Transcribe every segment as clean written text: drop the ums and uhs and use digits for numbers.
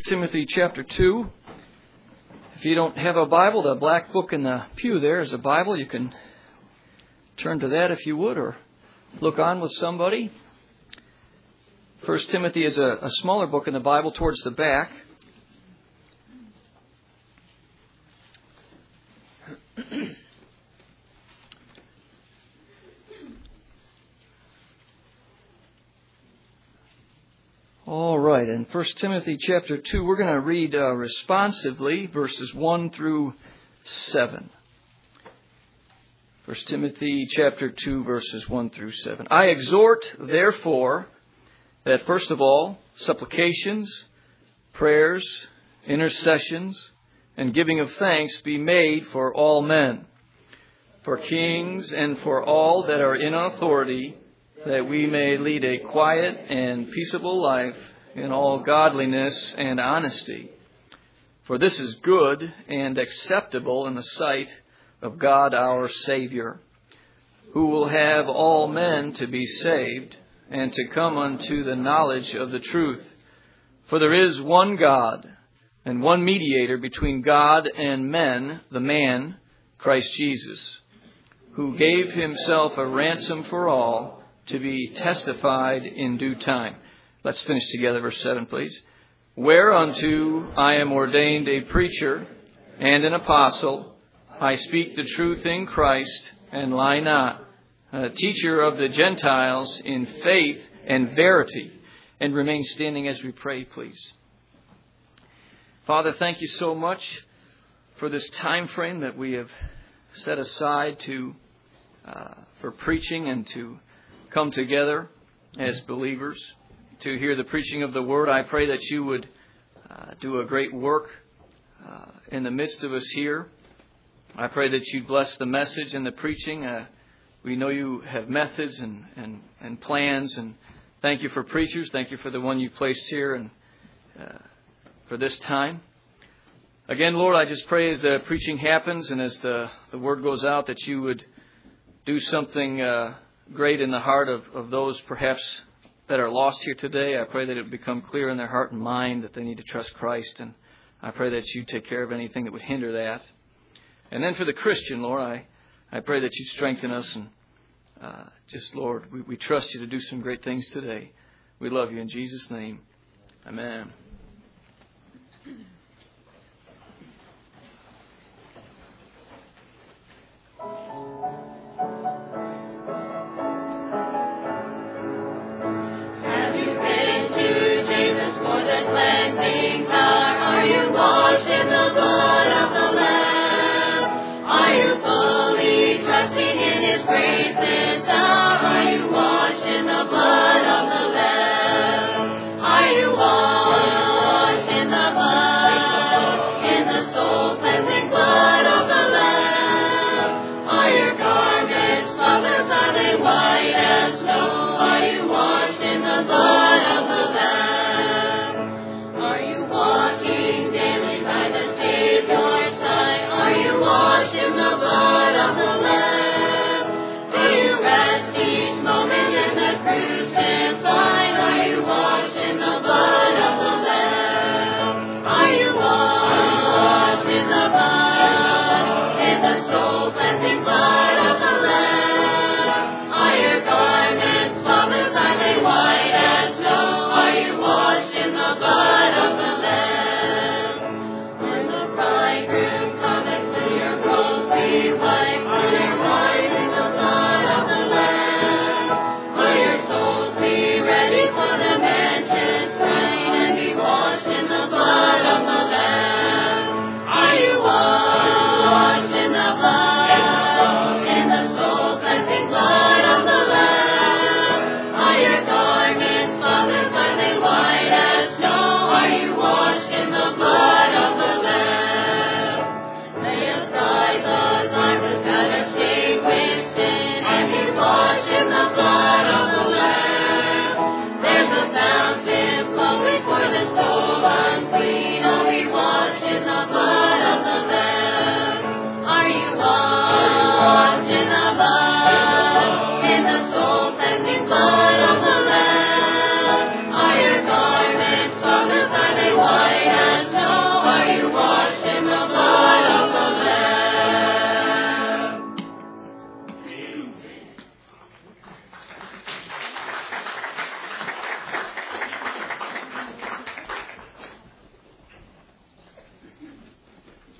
Timothy chapter 2. If you don't have a Bible, the black book in the pew there is a Bible. You can turn to that if you would, or look on with somebody. 1 Timothy is a smaller book in the Bible towards the back. All right, in 1 Timothy chapter 2, we're going to read responsively verses 1 through 7. 1 Timothy chapter 2, verses 1 through 7. I exhort, therefore, that first of all, supplications, prayers, intercessions, and giving of thanks be made for all men, for kings and for all that are in authority, that we may lead a quiet and peaceable life in all godliness and honesty. For this is good and acceptable in the sight of God our Savior, who will have all men to be saved and to come unto the knowledge of the truth. For there is one God and one mediator between God and men, the man, Christ Jesus, who gave himself a ransom for all, to be testified in due time. Let's finish together verse 7, please. Whereunto I am ordained a preacher and an apostle. I speak the truth in Christ and lie not. A teacher of the Gentiles in faith and verity. And remain standing as we pray, please. Father, thank you so much for this time frame that we have set aside for preaching and to come together as believers to hear the preaching of the Word. I pray that you would do a great work in the midst of us here. I pray that you'd bless the message and the preaching. We know you have methods and plans, and thank you for preachers. Thank you for the one you placed here and for this time. Again, Lord, I just pray as the preaching happens and as the Word goes out that you would do something great in the heart of those perhaps that are lost here today. I pray that it would become clear in their heart and mind that they need to trust Christ. And I pray that you take care of anything that would hinder that. And then for the Christian, Lord, I pray that you strengthen us. And Lord, we trust you to do some great things today. We love you in Jesus' name. Amen. Cleansing power, are you washed in the blood of the Lamb? Are you fully trusting in His grace this hour? Are you washed in the blood of the Lamb? Are you washed in the blood, in the soul cleansing blood of the Lamb? Are your garments spotless? Are they white as snow? Are you washed in the blood of the Lamb? White as snow, are you washed in the blood of the Lamb?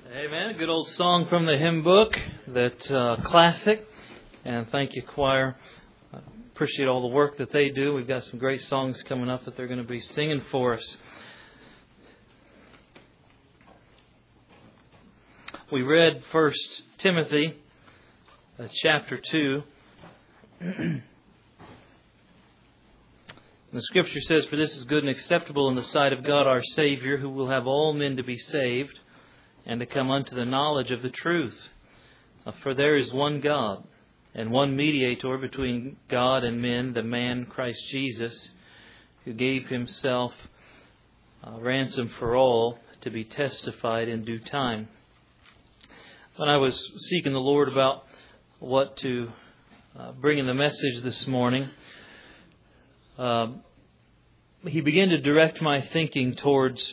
Amen. Good old song from the hymn book, that classic. And thank you, choir. I appreciate all the work that they do. We've got some great songs coming up that they're going to be singing for us. We read 1 Timothy chapter 2. The Scripture says, "For this is good and acceptable in the sight of God our Savior, who will have all men to be saved and to come unto the knowledge of the truth. For there is one God, and one mediator between God and men, the man Christ Jesus, who gave Himself ransom for all, to be testified in due time." When I was seeking the Lord about what to bring in the message this morning, He began to direct my thinking towards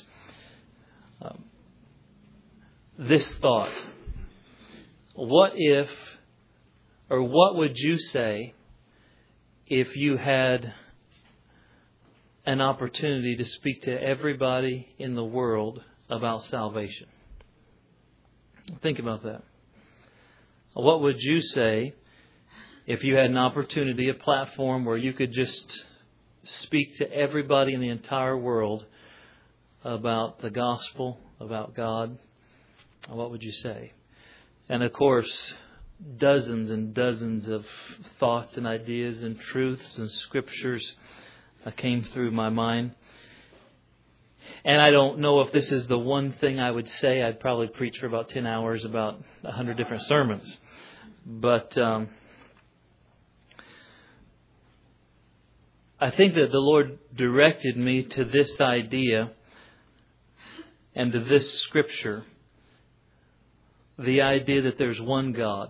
this thought. What if, or what would you say if you had an opportunity to speak to everybody in the world about salvation? Think about that. What would you say if you had an opportunity, a platform where you could just speak to everybody in the entire world about the gospel, about God? What would you say? And of course, dozens and dozens of thoughts and ideas and truths and scriptures came through my mind. And I don't know if this is the one thing I would say. I'd probably preach for about 10 hours about 100 different sermons. But I think that the Lord directed me to this idea and to this scripture. The idea that there's one God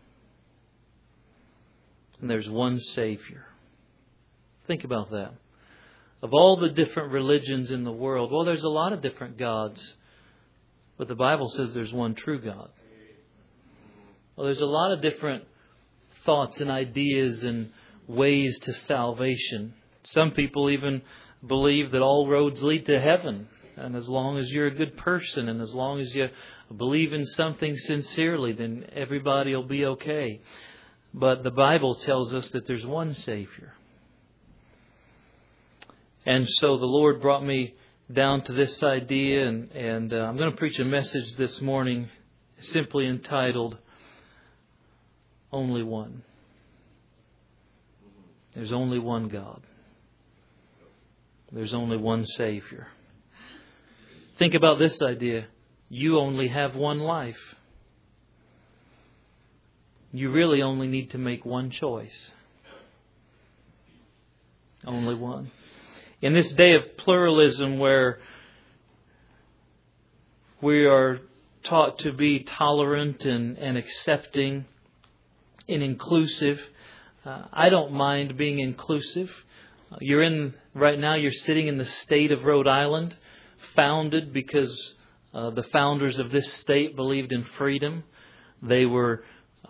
and there's one Savior. Think about that. Of all the different religions in the world, well, there's a lot of different gods, but the Bible says there's one true God. Well, there's a lot of different thoughts and ideas and ways to salvation. Some people even believe that all roads lead to heaven. And as long as you're a good person and as long as you believe in something sincerely, then everybody will be okay. But the Bible tells us that there's one Savior. And so the Lord brought me down to this idea, and I'm going to preach a message this morning simply entitled, Only One. There's only one God. There's only one Savior. Think about this idea. You only have one life. You really only need to make one choice. Only one. In this day of pluralism where we are taught to be tolerant and accepting and inclusive, I don't mind being inclusive. Right now you're sitting in the state of Rhode Island, founded because the founders of this state believed in freedom. They were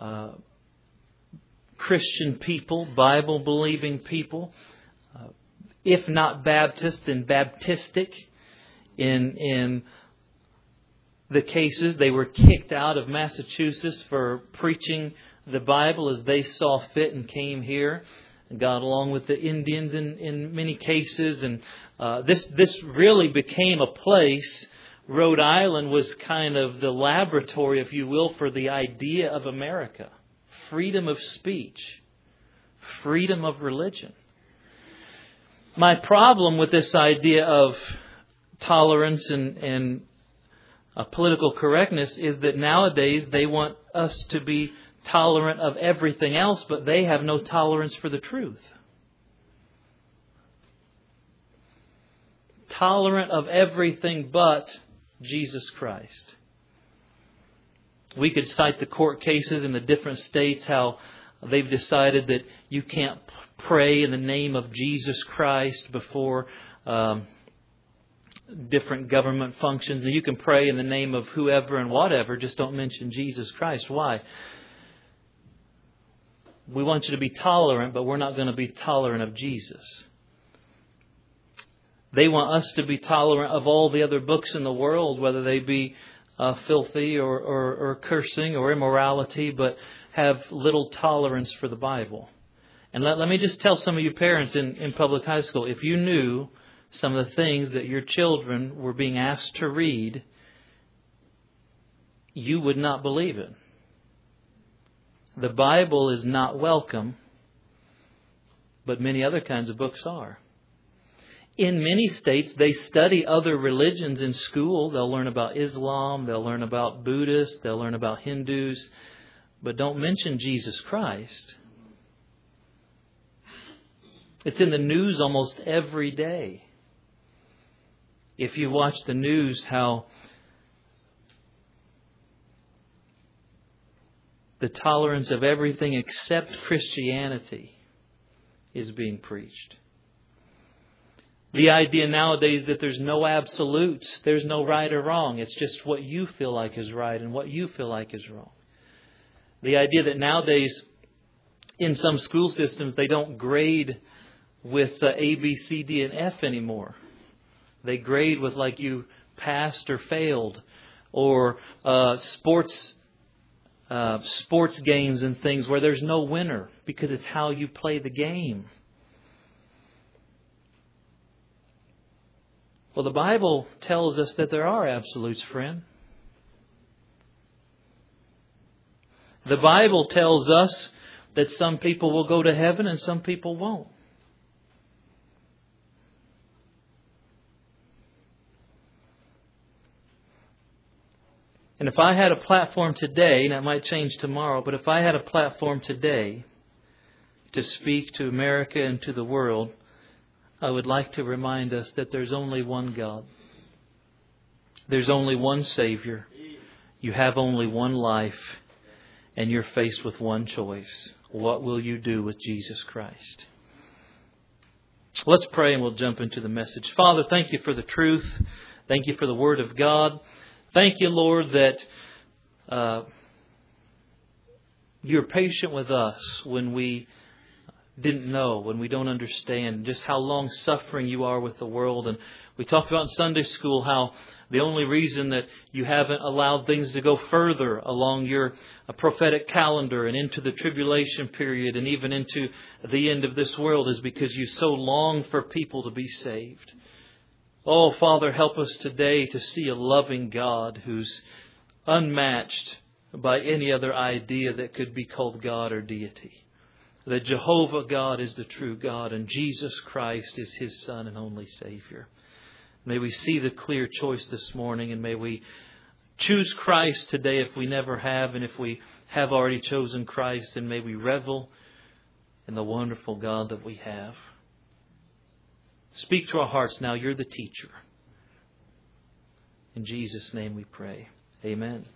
Christian people, Bible-believing people. If not Baptist, then Baptistic. In the cases, they were kicked out of Massachusetts for preaching the Bible as they saw fit and came here and got along with the Indians in many cases. And this really became a place. Rhode Island was kind of the laboratory, if you will, for the idea of America. Freedom of speech. Freedom of religion. My problem with this idea of tolerance and political correctness is that nowadays they want us to be tolerant of everything else, but they have no tolerance for the truth. Tolerant of everything but Jesus Christ. We could cite the court cases in the different states, how they've decided that you can't pray in the name of Jesus Christ before different government functions. And you can pray in the name of whoever and whatever, just don't mention Jesus Christ. Why? We want you to be tolerant, but we're not going to be tolerant of Jesus. They want us to be tolerant of all the other books in the world, whether they be filthy or cursing or immorality, but have little tolerance for the Bible. And let me just tell some of you parents in public high school, if you knew some of the things that your children were being asked to read, you would not believe it. The Bible is not welcome, but many other kinds of books are. In many states, they study other religions in school. They'll learn about Islam, they'll learn about Buddhists, they'll learn about Hindus, but don't mention Jesus Christ. It's in the news almost every day. If you watch the news, how the tolerance of everything except Christianity is being preached. The idea nowadays that there's no absolutes, there's no right or wrong. It's just what you feel like is right and what you feel like is wrong. The idea that nowadays in some school systems they don't grade with A, B, C, D, and F anymore. They grade with like you passed or failed, or sports games and things where there's no winner because it's how you play the game. Well, the Bible tells us that there are absolutes, friend. The Bible tells us that some people will go to heaven and some people won't. And if I had a platform today, and it might change tomorrow, but if I had a platform today to speak to America and to the world, I would like to remind us that there's only one God. There's only one Savior. You have only one life, and you're faced with one choice. What will you do with Jesus Christ? Let's pray and we'll jump into the message. Father, thank you for the truth. Thank you for the Word of God. Thank you, Lord, that you're patient with us when we didn't know, when we don't understand just how long suffering you are with the world. And we talked about in Sunday school how the only reason that you haven't allowed things to go further along your prophetic calendar and into the tribulation period and even into the end of this world is because you so long for people to be saved. Oh, Father, help us today to see a loving God who's unmatched by any other idea that could be called God or deity. That Jehovah God is the true God and Jesus Christ is His Son and only Savior. May we see the clear choice this morning, and may we choose Christ today if we never have, and if we have already chosen Christ, and may we revel in the wonderful God that we have. Speak to our hearts now. You're the teacher. In Jesus' name we pray. Amen.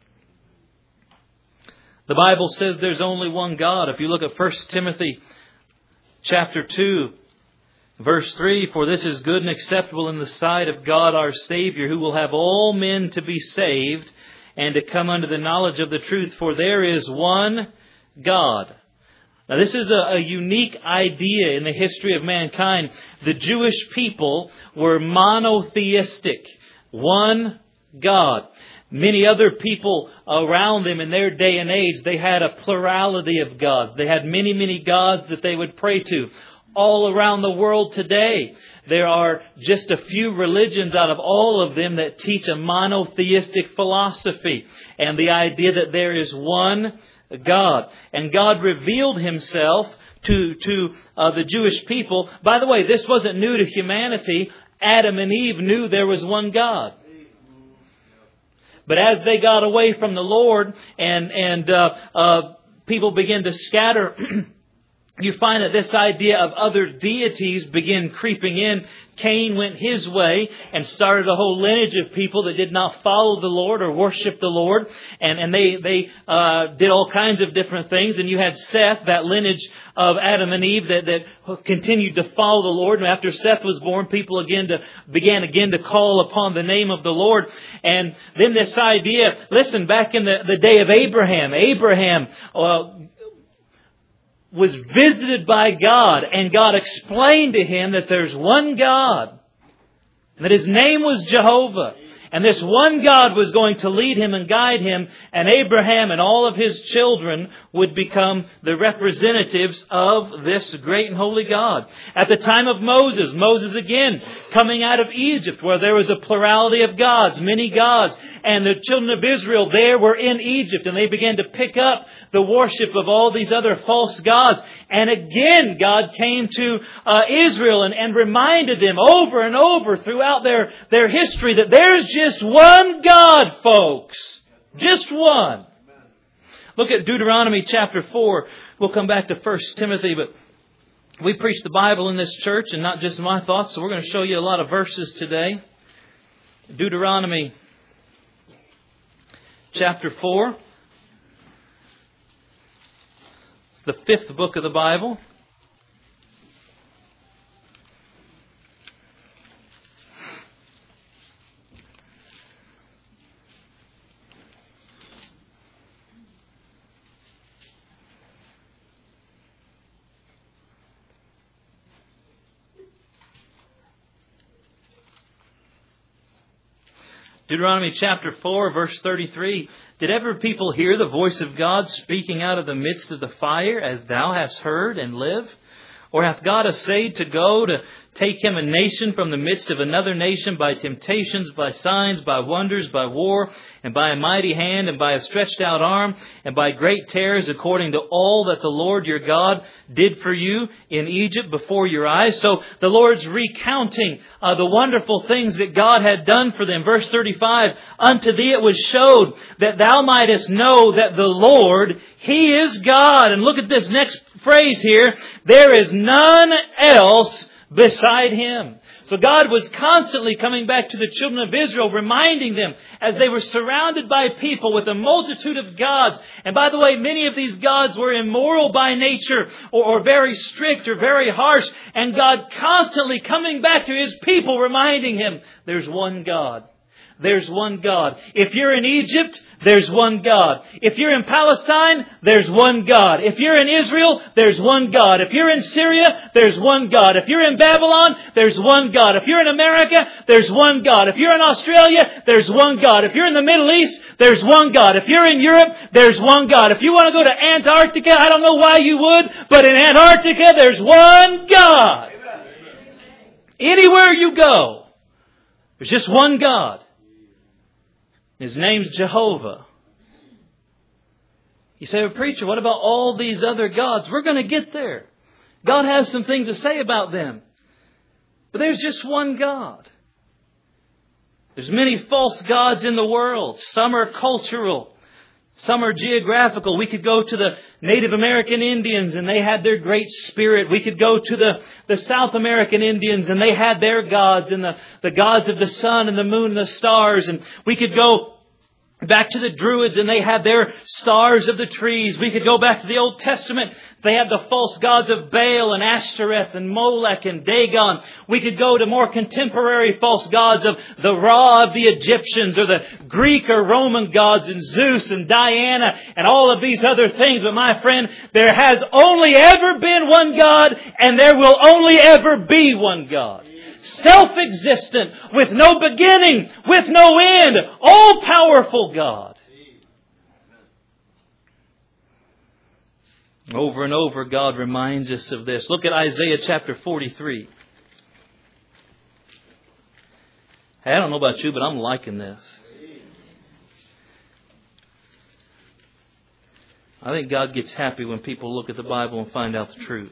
The Bible says there's only one God. If you look at 1 Timothy chapter 2, verse 3, for this is good and acceptable in the sight of God our Savior, who will have all men to be saved and to come unto the knowledge of the truth. For there is one God. Now, this is a unique idea in the history of mankind. The Jewish people were monotheistic. One God. Many other people around them in their day and age, they had a plurality of gods. They had many, many gods that they would pray to. All around the world today, there are just a few religions out of all of them that teach a monotheistic philosophy. And the idea that there is one God. And God revealed Himself to the Jewish people. By the way, this wasn't new to humanity. Adam and Eve knew there was one God. But as they got away from the Lord and people began to scatter, you find that this idea of other deities began creeping in. Cain went his way and started a whole lineage of people that did not follow the Lord or worship the Lord. And they did all kinds of different things. And you had Seth, that lineage of Adam and Eve that continued to follow the Lord. And after Seth was born, people began again to call upon the name of the Lord. And then this idea, listen, back in the day of Abraham was visited by God, and God explained to him that there's one God, and that His name was Jehovah, And this one God was going to lead him and guide him, and Abraham and all of his children would become the representatives of this great and holy God. At the time of Moses again, coming out of Egypt, where there was a plurality of gods, many gods, and the children of Israel there were in Egypt, and they began to pick up the worship of all these other false gods. And again, God came to Israel and reminded them over and over throughout their history that there's just one God, folks. Just one. Look at Deuteronomy chapter 4. We'll come back to 1 Timothy, but we preach the Bible in this church and not just my thoughts, so we're going to show you a lot of verses today. Deuteronomy chapter 4. It's the 5th book of the Bible. Deuteronomy chapter 4, verse 33. Did ever people hear the voice of God speaking out of the midst of the fire, as thou hast heard, and live? Or hath God essayed to go to take him a nation from the midst of another nation by temptations, by signs, by wonders, by war, and by a mighty hand, and by a stretched out arm, and by great terrors, according to all that the Lord your God did for you in Egypt before your eyes? So the Lord's recounting the wonderful things that God had done for them. Verse 35, unto thee it was showed that thou mightest know that the Lord, He is God. And look at this next phrase here. There is none else beside Him. So God was constantly coming back to the children of Israel, reminding them as they were surrounded by people with a multitude of gods. And by the way, many of these gods were immoral by nature or very strict or very harsh. And God constantly coming back to His people, reminding Him, there's one God. There's one God. If you're in Egypt, there's one God. If you're in Palestine, there's one God. If you're in Israel, there's one God. If you're in Syria, there's one God. If you're in Babylon, there's one God. If you're in America, there's one God. If you're in Australia, there's one God. If you're in the Middle East, there's one God. If you're in Europe, there's one God. If you want to go to Antarctica, I don't know why you would, but in Antarctica, there's one God. Anywhere you go, there's just one God. His name's Jehovah. You say, well, preacher, what about all these other gods? We're going to get there. God has something to say about them. But there's just one God. There's many false gods in the world. Some are cultural. Some are geographical. We could go to the Native American Indians and they had their great spirit. We could go to the South American Indians and they had their gods and the gods of the sun and the moon and the stars. And we could go back to the Druids and they had their stars of the trees. We could go back to the Old Testament. They had the false gods of Baal and Ashtoreth and Molech and Dagon. We could go to more contemporary false gods of the Ra of the Egyptians or the Greek or Roman gods and Zeus and Diana and all of these other things. But my friend, there has only ever been one God and there will only ever be one God. Self-existent, with no beginning, with no end, all-powerful God. Over and over, God reminds us of this. Look at Isaiah chapter 43. Hey, I don't know about you, but I'm liking this. I think God gets happy when people look at the Bible and find out the truth.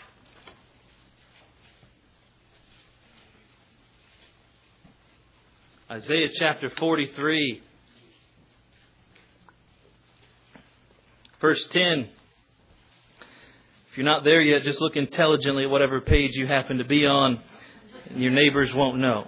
Isaiah chapter 43, verse 10. If you're not there yet, just look intelligently at whatever page you happen to be on, and your neighbors won't know.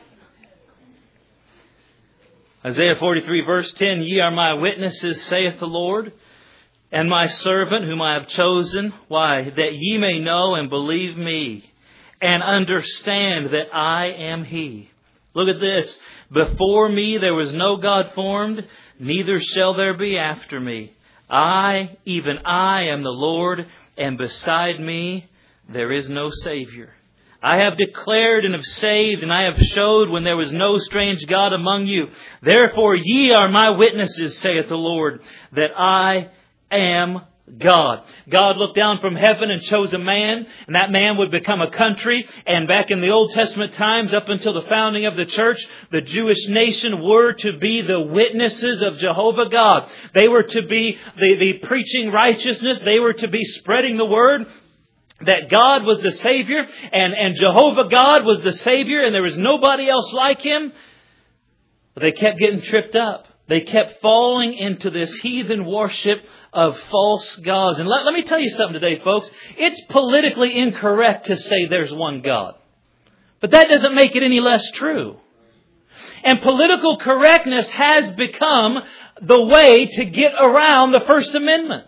Isaiah 43, verse 10, Ye are my witnesses, saith the Lord, and my servant whom I have chosen. Why? That ye may know and believe me, and understand that I am He. Look at this. Before me there was no God formed, neither shall there be after me. I, even I, am the Lord, and beside me there is no Savior. I have declared and have saved, and I have showed when there was no strange God among you. Therefore ye are my witnesses, saith the Lord, that I am God. God looked down from heaven and chose a man, and that man would become a country. And back in the Old Testament times, up until the founding of the church, the Jewish nation were to be the witnesses of Jehovah God. They were to be the preaching righteousness. They were to be spreading the word that God was the Savior, and Jehovah God was the Savior, and there was nobody else like Him. But they kept getting tripped up. They kept falling into this heathen worship of false gods. And let me tell you something today, folks. It's politically incorrect to say there's one God. But that doesn't make it any less true. And political correctness has become the way to get around the First Amendment.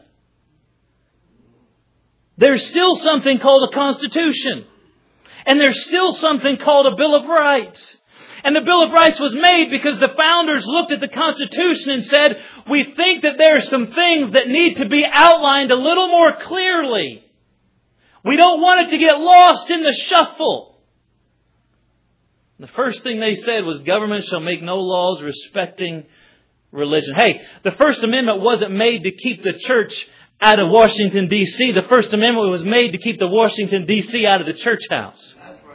There's still something called a Constitution. And there's still something called a Bill of Rights. And the Bill of Rights was made because the founders looked at the Constitution and said, we think that there are some things that need to be outlined a little more clearly. We don't want it to get lost in the shuffle. And the first thing they said was government shall make no laws respecting religion. Hey, the First Amendment wasn't made to keep the church out of Washington, D.C. The First Amendment was made to keep the Washington, D.C. out of the church house.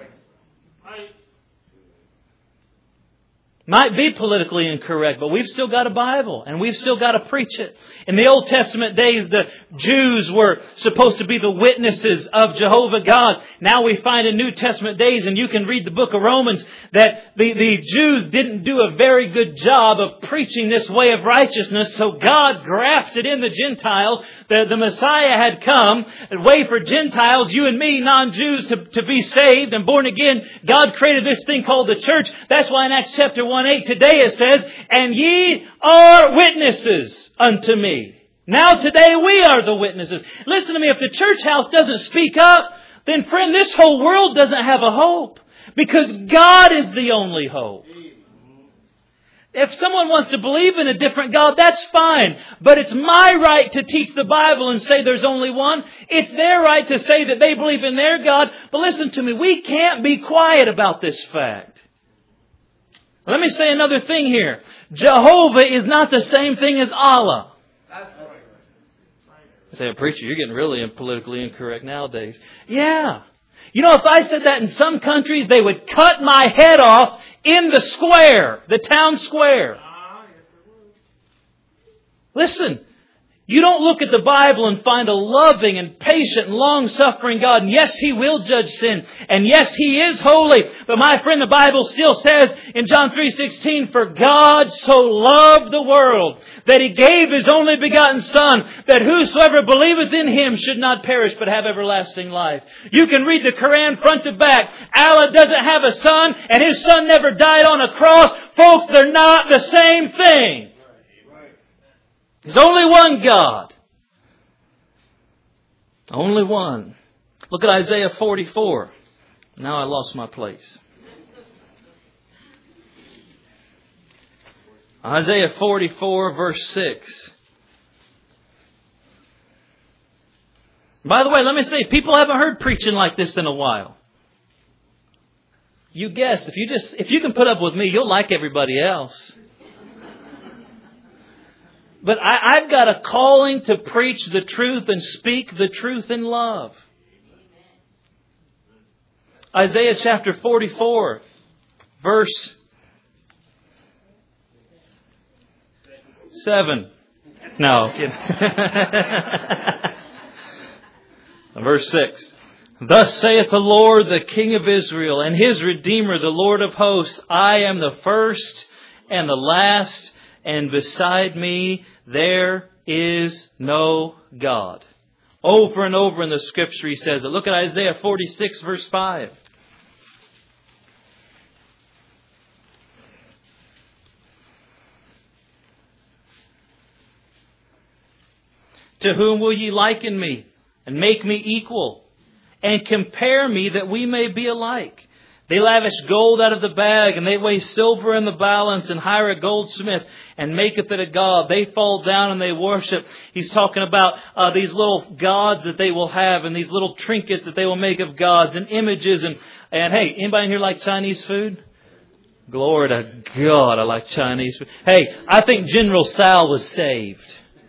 Might be politically incorrect, but we've still got a Bible, and we've still got to preach it. In the Old Testament days, the Jews were supposed to be the witnesses of Jehovah God. Now we find in New Testament days, and you can read the book of Romans, that the Jews didn't do a very good job of preaching this way of righteousness, so God grafted in the Gentiles. The Messiah had come, a way for Gentiles, you and me, non-Jews, to be saved and born again. God created this thing called the church. That's why in Acts chapter 1:8 today it says, and ye are witnesses unto me. Now today we are the witnesses. Listen to me, if the church house doesn't speak up, then friend, this whole world doesn't have a hope. Because God is the only hope. If someone wants to believe in a different God, that's fine. But it's my right to teach the Bible and say there's only one. It's their right to say that they believe in their God. But listen to me, we can't be quiet about this fact. Let me say another thing here. Jehovah is not the same thing as Allah. I say, preacher, you're getting really politically incorrect nowadays. Yeah. You know, if I said that in some countries, they would cut my head off in the square, the town square. Listen, you don't look at the Bible and find a loving and patient and long-suffering God. And yes, He will judge sin. And yes, He is holy. But my friend, the Bible still says in John 3:16, for God so loved the world that He gave His only begotten Son, that whosoever believeth in Him should not perish but have everlasting life. You can read the Quran front to back. Allah doesn't have a son, and His Son never died on a cross. Folks, they're not the same thing. There's only one God. Only one. Look at Isaiah 44. Now I lost my place. Isaiah 44 verse 6. By the way, let me say, people haven't heard preaching like this in a while. You guess, if you can put up with me, you'll like everybody else. But I've got a calling to preach the truth and speak the truth in love. Isaiah chapter 44, verse 7. No. Verse 6. Thus saith the Lord, the King of Israel, and His Redeemer, the Lord of hosts, I am the first and the last, and beside me there is no God. Over and over in the Scripture He says it. Look at Isaiah 46 verse 5. To whom will ye liken me, and make me equal, and compare me that we may be alike? They lavish gold out of the bag, and they weigh silver in the balance, and hire a goldsmith, and maketh it a god. They fall down and they worship. He's talking about these little gods that they will have, and these little trinkets that they will make of gods, and images, and And hey, anybody in here like Chinese food? Glory to God, I like Chinese food. Hey, I think General Tso was saved.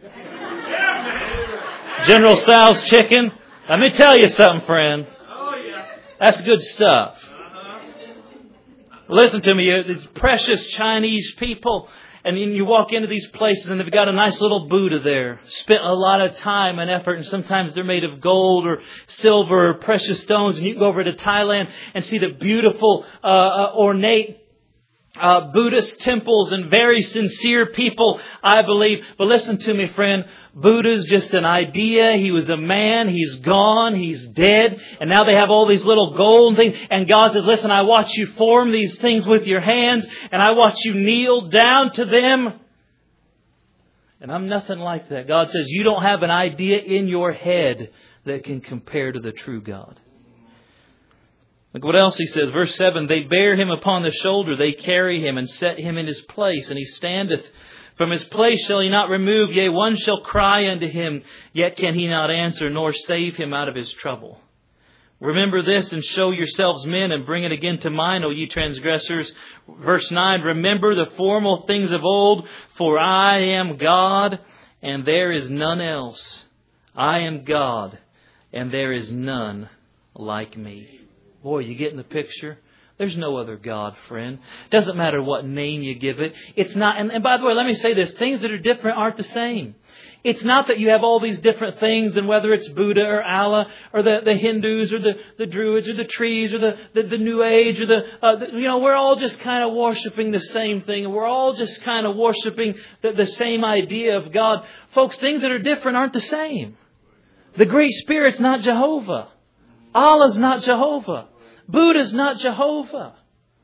General Tso's chicken. Let me tell you something, friend. That's good stuff. Listen to me, these precious Chinese people. And then you walk into these places and they've got a nice little Buddha there. Spent a lot of time and effort, and sometimes they're made of gold or silver or precious stones. And you can go over to Thailand and see the beautiful, ornate Buddhist temples and very sincere people, I believe. But listen to me, friend. Buddha's just an idea. He was a man. He's gone. He's dead. And now they have all these little golden things. And God says, listen, I watch you form these things with your hands. And I watch you kneel down to them. And I'm nothing like that. God says, you don't have an idea in your head that can compare to the true God. Look what else he says. Verse 7, they bear him upon the shoulder, they carry him and set him in his place, and he standeth. From his place shall he not remove, yea, one shall cry unto him, yet can he not answer, nor save him out of his trouble. Remember this and show yourselves men, and bring it again to mind, O ye transgressors. Verse 9, remember the formal things of old, for I am God, and there is none else. I am God, and there is none like me. Boy, you getting the picture? There's no other God, friend. Doesn't matter what name you give it. It's not, and by the way, let me say this. Things that are different aren't the same. It's not that you have all these different things, and whether it's Buddha or Allah or the Hindus or the Druids or the trees or the New Age or we're all just kind of worshiping the same thing. We're all just kind of worshiping the same idea of God. Folks, things that are different aren't the same. The Great Spirit's not Jehovah. Allah's not Jehovah. Buddha's not Jehovah.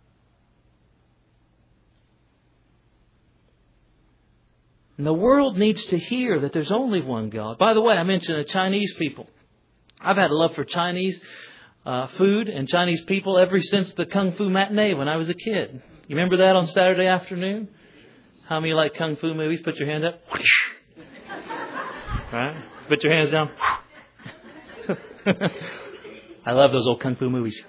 And the world needs to hear that there's only one God. By the way, I mentioned the Chinese people. I've had a love for Chinese food and Chinese people ever since the Kung Fu matinee when I was a kid. You remember that on Saturday afternoon? How many like Kung Fu movies? Put your hand up. Right? Put your hands down. I love those old Kung Fu movies.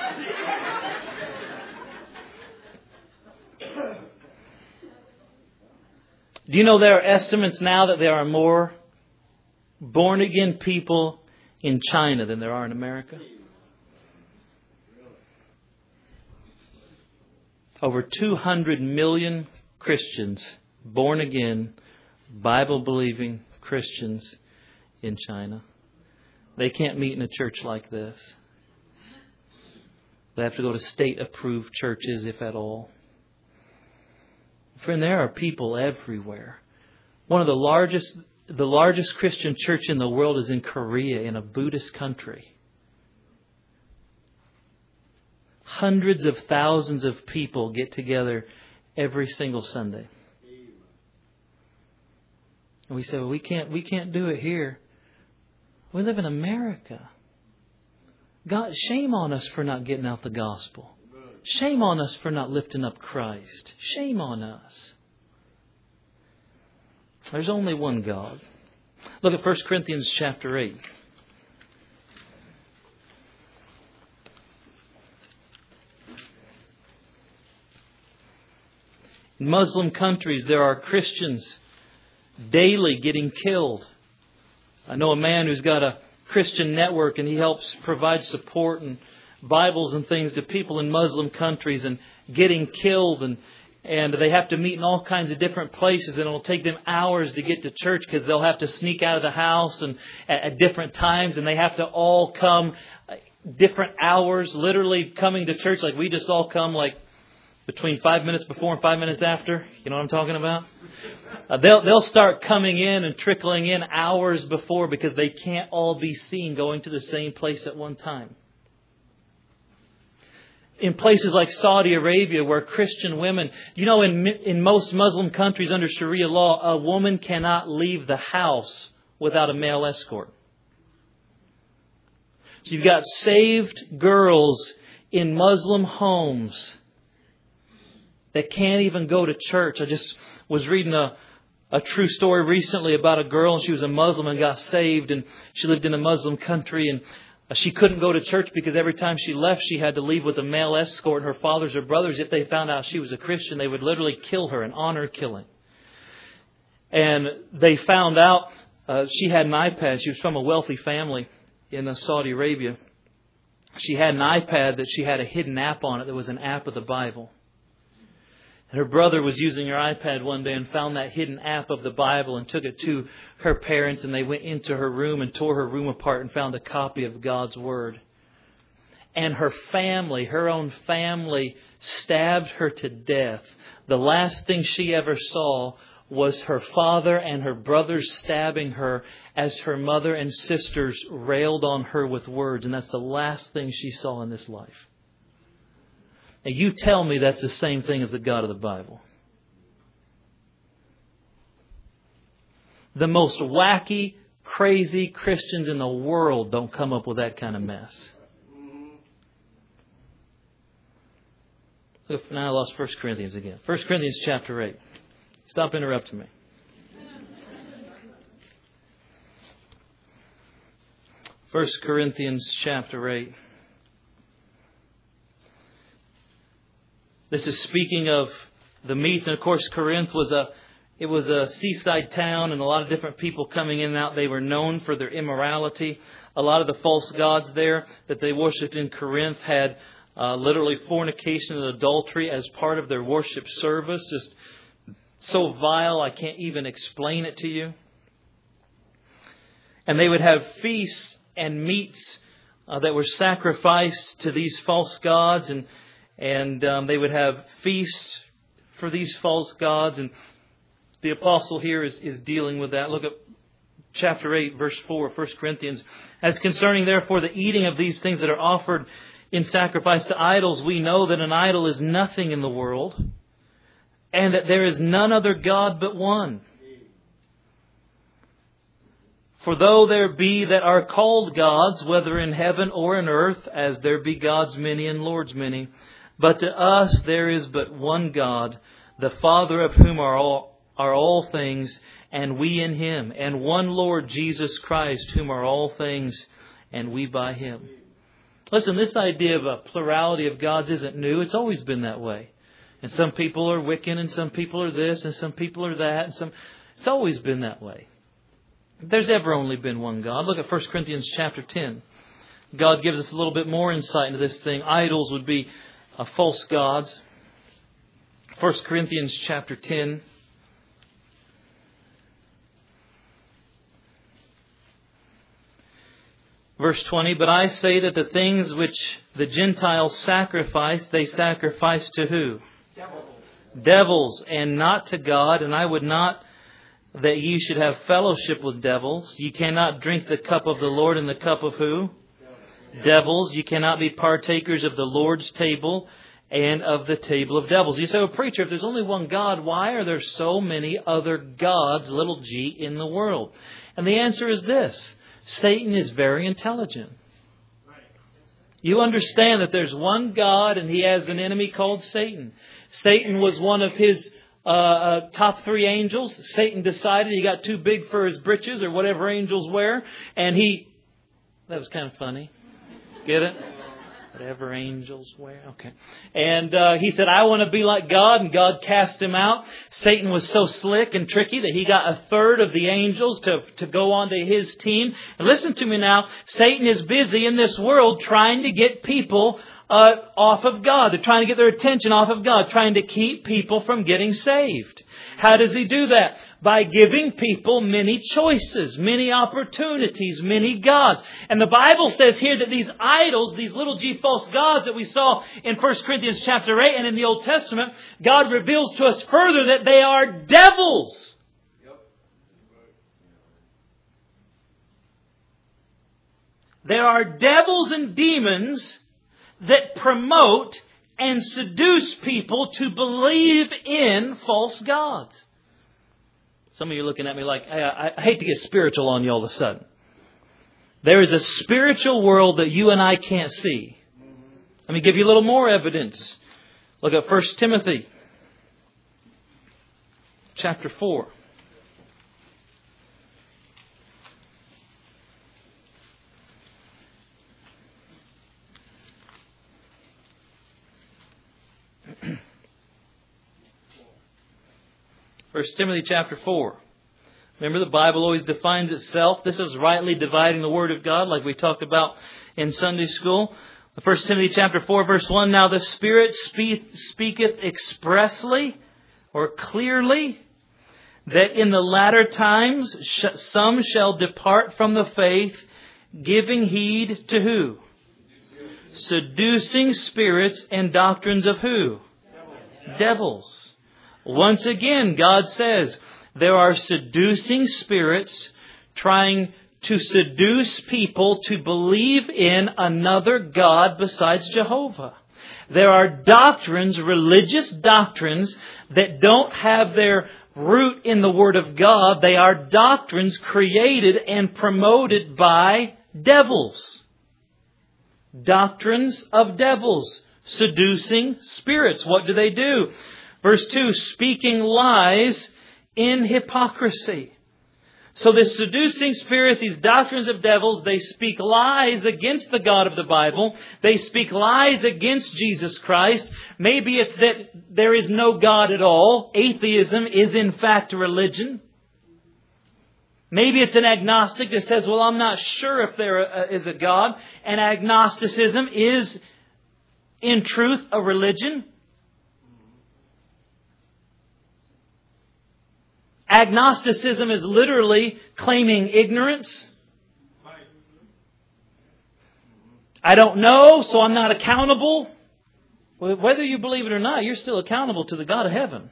Do you know there are estimates now that there are more born-again people in China than there are in America? Over 200 million Christians, born-again, Bible-believing Christians in China. They can't meet in a church like this. They have to go to state-approved churches, if at all. Friend, there are people everywhere. One of the largest Christian church in the world is in Korea, in a Buddhist country. Hundreds of thousands of people get together every single Sunday. And we say, well, we can't do it here. We live in America. God, shame on us for not getting out the gospel. Shame on us for not lifting up Christ. Shame on us. There's only one God. Look at 1 Corinthians chapter 8. In Muslim countries, there are Christians daily getting killed. I know a man who's got a Christian network, and he helps provide support and Bibles and things to people in Muslim countries and getting killed, and they have to meet in all kinds of different places, and it'll take them hours to get to church because they'll have to sneak out of the house and at different times, and they have to all come different hours, literally coming to church like we just all come, like between 5 minutes before and 5 minutes after. You know what I'm talking about? They'll start coming in and trickling in hours before because they can't all be seen going to the same place at one time. In places like Saudi Arabia, where Christian women, in most Muslim countries under Sharia law, a woman cannot leave the house without a male escort. So you've got saved girls in Muslim homes that can't even go to church. I just was reading a true story recently about a girl, and she was a Muslim and got saved, and she lived in a Muslim country, and She couldn't go to church because every time she left, she had to leave with a male escort. And her fathers or brothers, if they found out she was a Christian, they would literally kill her, an honor killing. And they found out she had an iPad. She was from a wealthy family in Saudi Arabia. She had an iPad that she had a hidden app on it that was an app of the Bible. And her brother was using her iPad one day and found that hidden app of the Bible and took it to her parents, and they went into her room and tore her room apart and found a copy of God's Word. And her family, her own family, stabbed her to death. The last thing she ever saw was her father and her brothers stabbing her as her mother and sisters railed on her with words. And that's the last thing she saw in this life. Now you tell me that's the same thing as the God of the Bible. The most wacky, crazy Christians in the world don't come up with that kind of mess. Look, now I lost 1 Corinthians again. 1 Corinthians chapter 8. Stop interrupting me. 1 Corinthians chapter 8. This is speaking of the meats. And of course, Corinth was a seaside town, and a lot of different people coming in and out. They were known for their immorality. A lot of the false gods there that they worshipped in Corinth had literally fornication and adultery as part of their worship service. Just so vile, I can't even explain it to you. And they would have feasts and meats that were sacrificed to these false gods, and they would have feasts for these false gods. And the apostle here is dealing with that. Look at chapter 8, verse 4, 1 Corinthians. As concerning, therefore, the eating of these things that are offered in sacrifice to idols, we know that an idol is nothing in the world, and that there is none other God but one. For though there be that are called gods, whether in heaven or in earth, as there be gods many and lords many, but to us there is but one God, the Father of whom are all things, and we in Him, and one Lord Jesus Christ, whom are all things, and we by Him. Listen, this idea of a plurality of gods isn't new. It's always been that way. And some people are Wiccan, and some people are this, and some people are that. It's always been that way. There's ever only been one God. Look at 1 Corinthians chapter 10. God gives us a little bit more insight into this thing. Idols would be false gods. 1 Corinthians chapter 10. Verse 20, but I say that the things which the Gentiles sacrifice, they sacrifice to who? Devils, and not to God. And I would not that ye should have fellowship with devils. Ye cannot drink the cup of the Lord and the cup of who? Devils. Ye cannot be partakers of the Lord's table and of the table of devils. You say, well, preacher, if there's only one God, why are there so many other gods, little g, in the world? And the answer is this. Satan is very intelligent. You understand that there's one God and he has an enemy called Satan. Satan was one of his top 3 angels. Satan decided he got too big for his britches, or whatever angels wear. And that was kind of funny. Get it? Whatever angels wear. Okay. And he said, I want to be like God. And God cast him out. Satan was so slick and tricky that he got a third of the angels to go onto his team. And listen to me now. Satan is busy in this world trying to get people off of God. They're trying to get their attention off of God, trying to keep people from getting saved. How does he do that? By giving people many choices, many opportunities, many gods. And the Bible says here that these idols, these little g false gods that we saw in 1 Corinthians chapter 8 and in the Old Testament, God reveals to us further that they are devils. There are devils and demons that promote and seduce people to believe in false gods. Some of you are looking at me like, hey, I hate to get spiritual on you all of a sudden. There is a spiritual world that you and I can't see. Let me give you a little more evidence. Look at 1 Timothy chapter 4. 1 Timothy chapter 4. Remember, the Bible always defines itself. This is rightly dividing the Word of God, like we talked about in Sunday school. 1 Timothy chapter 4, verse 1, Now the Spirit speaketh expressly or clearly that in the latter times some shall depart from the faith, giving heed to who? Seducing spirits and doctrines of who? Devils. Once again, God says there are seducing spirits trying to seduce people to believe in another God besides Jehovah. There are doctrines, religious doctrines, that don't have their root in the Word of God. They are doctrines created and promoted by devils. Doctrines of devils, seducing spirits. What do? Verse 2, speaking lies in hypocrisy. So the seducing spirits, these doctrines of devils, they speak lies against the God of the Bible. They speak lies against Jesus Christ. Maybe it's that there is no God at all. Atheism is in fact a religion. Maybe it's an agnostic that says, well, I'm not sure if there is a God. And agnosticism is, in truth, a religion. Agnosticism is literally claiming ignorance. I don't know, so I'm not accountable. Well, whether you believe it or not, you're still accountable to the God of heaven.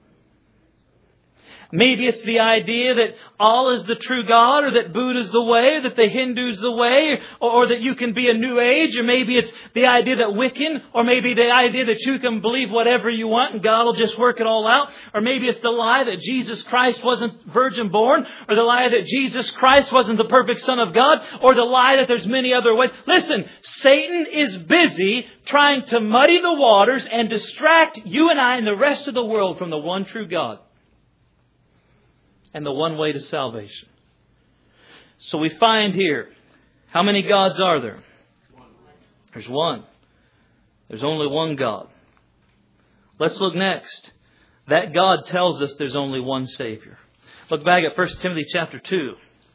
Maybe it's the idea that Allah is the true God, or that Buddha is the way, or that the Hindu is the way, or that you can be a New Age, or maybe it's the idea that Wiccan, or maybe the idea that you can believe whatever you want and God will just work it all out, or maybe it's the lie that Jesus Christ wasn't virgin born, or the lie that Jesus Christ wasn't the perfect Son of God, or the lie that there's many other ways. Listen, Satan is busy trying to muddy the waters and distract you and I and the rest of the world from the one true God and the one way to salvation. So we find here, how many gods are there? There's one. There's only one God. Let's look next. That God tells us there's only one Savior. Look back at 1 Timothy chapter 2.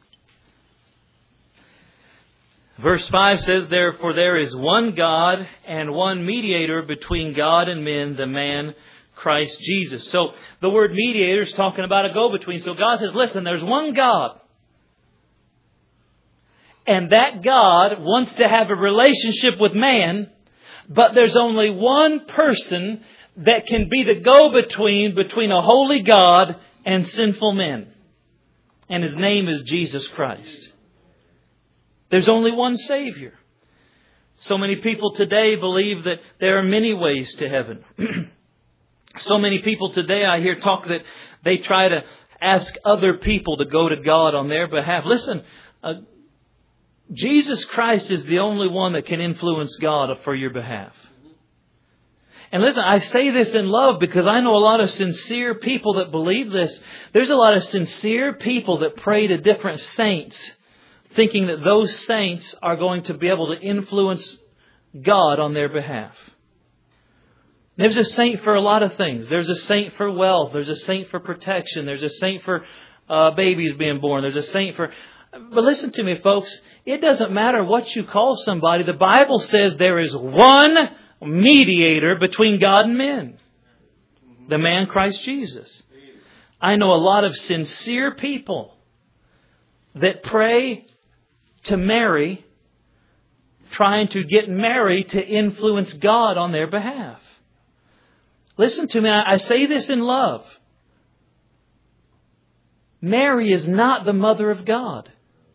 Verse 5 says, Therefore there is one God and one mediator between God and men, the man Christ Jesus. So the word mediator is talking about a go-between. So God says, listen, there's one God. And that God wants to have a relationship with man, but there's only one person that can be the go-between between a holy God and sinful men. And His name is Jesus Christ. There's only one Savior. So many people today believe that there are many ways to heaven. So many people today I hear talk that they try to ask other people to go to God on their behalf. Listen, Jesus Christ is the only one that can influence God for your behalf. And listen, I say this in love because I know a lot of sincere people that believe this. There's a lot of sincere people that pray to different saints, thinking that those saints are going to be able to influence God on their behalf. There's a saint for a lot of things. There's a saint for wealth. There's a saint for protection. There's a saint for babies being born. There's a saint for... But listen to me, folks. It doesn't matter what you call somebody. The Bible says there is one mediator between God and men. The man Christ Jesus. I know a lot of sincere people that pray to Mary, trying to get Mary to influence God on their behalf. Listen to me, I say this in love. Mary is not the mother of God.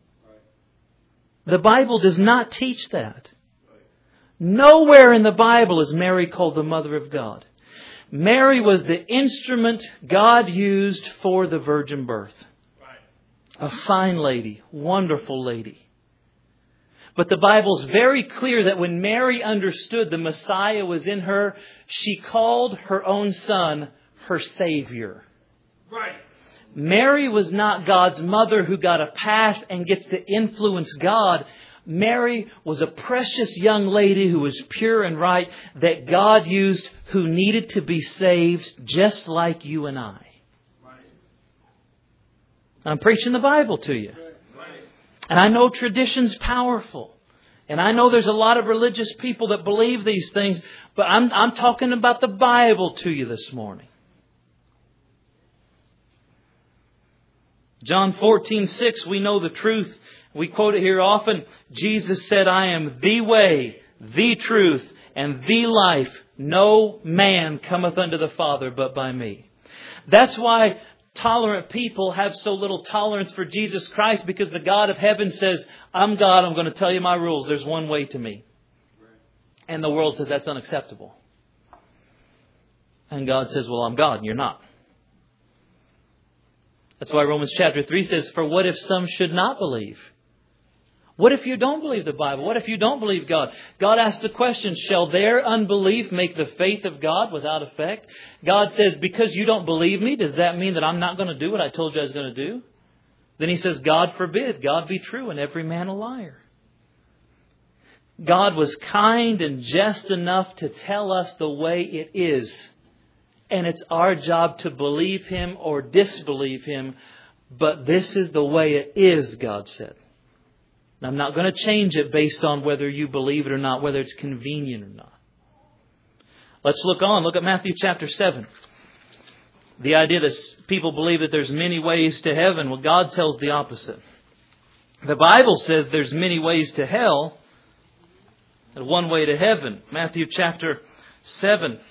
The Bible does not teach that. Nowhere in the Bible is Mary called the mother of God. Mary was the instrument God used for the virgin birth. A fine lady, wonderful lady. But the Bible's very clear that when Mary understood the Messiah was in her, she called her own son her Savior. Right. Mary was not God's mother who got a pass and gets to influence God. Mary was a precious young lady who was pure and right that God used, who needed to be saved just like you and I. Right. I'm preaching the Bible to you. And I know tradition's powerful. And I know there's a lot of religious people that believe these things. But I'm talking about the Bible to you this morning. John 14:6, we know the truth. We quote it here often. Jesus said, I am the way, the truth, and the life. No man cometh unto the Father but by me. That's why tolerant people have so little tolerance for Jesus Christ, because the God of heaven says, I'm God, I'm going to tell you my rules. There's one way to me. And the world says that's unacceptable. And God says, well, I'm God and you're not. That's why Romans chapter 3 says, for what if some should not believe? What if you don't believe the Bible? What if you don't believe God? God asks the question, shall their unbelief make the faith of God without effect? God says, because you don't believe me, does that mean that I'm not going to do what I told you I was going to do? Then He says, God forbid, God be true and every man a liar. God was kind and just enough to tell us the way it is. And it's our job to believe Him or disbelieve Him. But this is the way it is, God said. And I'm not going to change it based on whether you believe it or not, whether it's convenient or not. Let's look on. Look at Matthew chapter 7. The idea that people believe that there's many ways to heaven. Well, God tells the opposite. The Bible says there's many ways to hell and one way to heaven. Matthew chapter 7.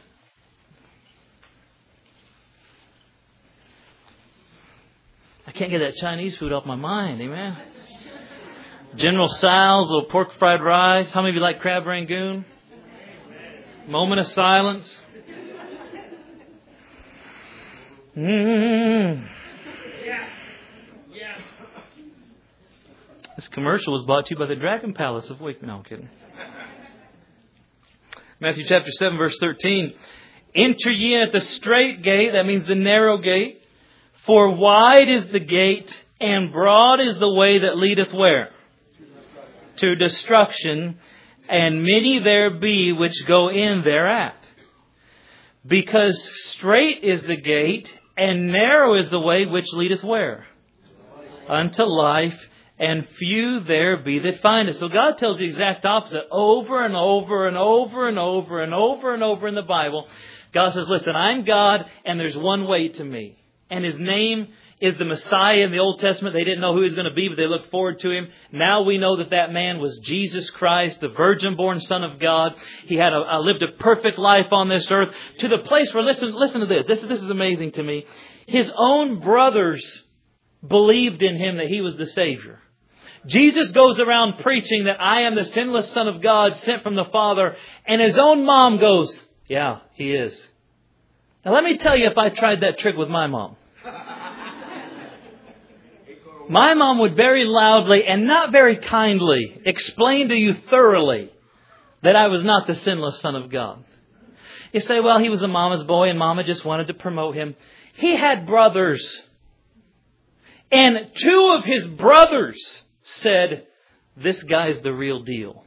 I can't get that Chinese food off my mind. Amen. General Tso's, little pork fried rice. How many of you like crab rangoon? Moment of silence. This commercial was brought to you by the Dragon Palace of Wake. No, I'm kidding. Matthew chapter 7, verse 13. Enter ye at the strait gate. That means the narrow gate. For wide is the gate, and broad is the way that leadeth where? To destruction, and many there be which go in thereat. Because strait is the gate, and narrow is the way which leadeth where? Unto life, and few there be that find it. So God tells the exact opposite over and over and over and over and over and over in the Bible. God says, listen, I'm God, and there's one way to me. And His name is the Messiah in the Old Testament. They didn't know who He was going to be, but they looked forward to Him. Now we know that that man was Jesus Christ, the virgin-born Son of God. He had lived a perfect life on this earth to the place where, listen to this. This is amazing to me. His own brothers believed in Him that He was the Savior. Jesus goes around preaching that I am the sinless Son of God sent from the Father. And His own mom goes, yeah, He is. Now let me tell you if I tried that trick with my mom. My mom would very loudly and not very kindly explain to you thoroughly that I was not the sinless Son of God. You say, well, he was a mama's boy and mama just wanted to promote him. He had brothers. And two of his brothers said, this guy's the real deal.